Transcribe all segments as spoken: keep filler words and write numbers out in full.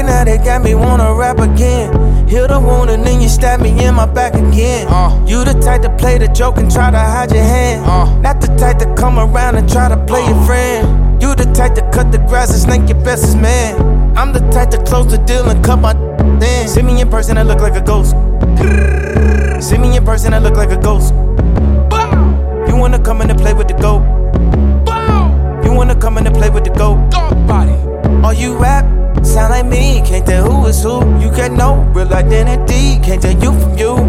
now they got me wanna rap again. Heal the wound and then you stab me in my back again. uh, You the type to play the joke and try to hide your hand. uh, Not the type to come around and try to play uh, your friend. You the type to cut the grass and snake your bestest man. I'm the type to close the deal and cut my then. See me in person, I look like a ghost. See me in person, I look like a ghost. You wanna come in and play with the goat? You wanna come in and play with the goat? Body. Oh, you rap? Sound like me, can't tell who is who. You get no real identity, can't tell you from you.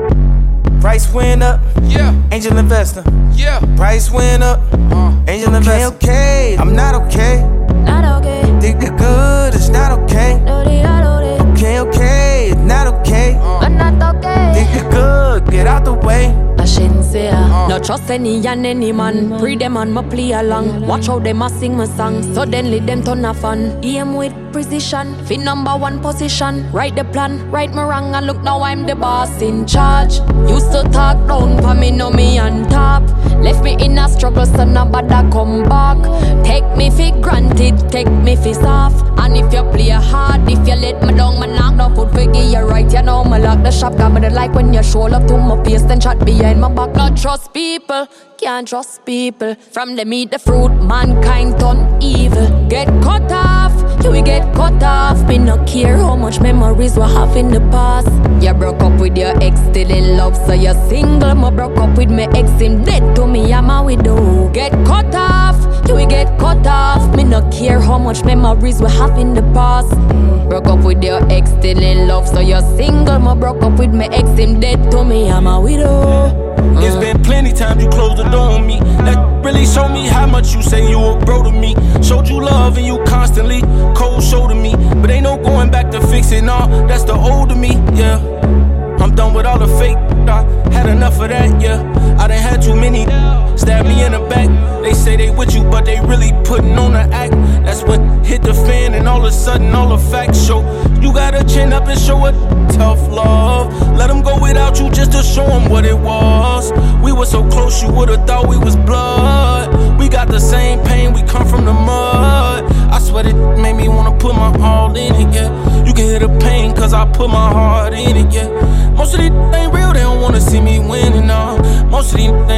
Price went up, yeah. Angel investor, yeah. Price went up, uh, angel okay, investor. Okay, I'm not okay. Not okay. Think the good is not okay. Okay, okay, it's not okay. Uh, but not okay. Think the good, get out the way. Uh. No trust any and any man. Pre them and my play along. Watch how them a sing my song. Suddenly them turn a fan. Aim with precision. Fit number one position. Write the plan, right me wrong. And look now I'm the boss in charge. Used to talk down for me, know me on top. Left me in a struggle, so nobody come back. Take me for granted, take me for soft. And if you play hard, if you let me down, me knock down foot for give you right. You know me lock the shop, got me the like when you show love to my face, then chat behind my back. Not trust people, can't trust people. From them eat the fruit, mankind turn evil. Get cut off, you will get cut off. Me no care how much memories we have in the past. You broke up with your ex, still in love, so you're single. Me broke up with my ex, him dead to me, I'm a widow. Get cut off, you will get cut off. Me no care how much memories we have in the past. Broke up with your ex, still in love, so you're single. Me broke up with my ex, him dead to me, I'm a widow. It's been plenty times you closed the door on me. That really showed me how much you say you a bro to me. Showed you love and you constantly cold shoulder me. But ain't no going back to fix it, nah, that's the old of me, yeah. I'm done with all the fake, I had enough of that, yeah. I done had too many, stab me in the back. They say they with you, but they really putting on the act. That's when hit the fan and all of a sudden all the facts show. You gotta chin up and show it tough love. Let them go without you just to show them what it was. We were so close you would've thought we was blood. We got the same pain, we come from the mud. I swear it made me wanna put my all in it, yeah. You can hear the pain cause I put my heart in it, yeah. Most of these ain't real, they don't wanna see me winning, no. Most of these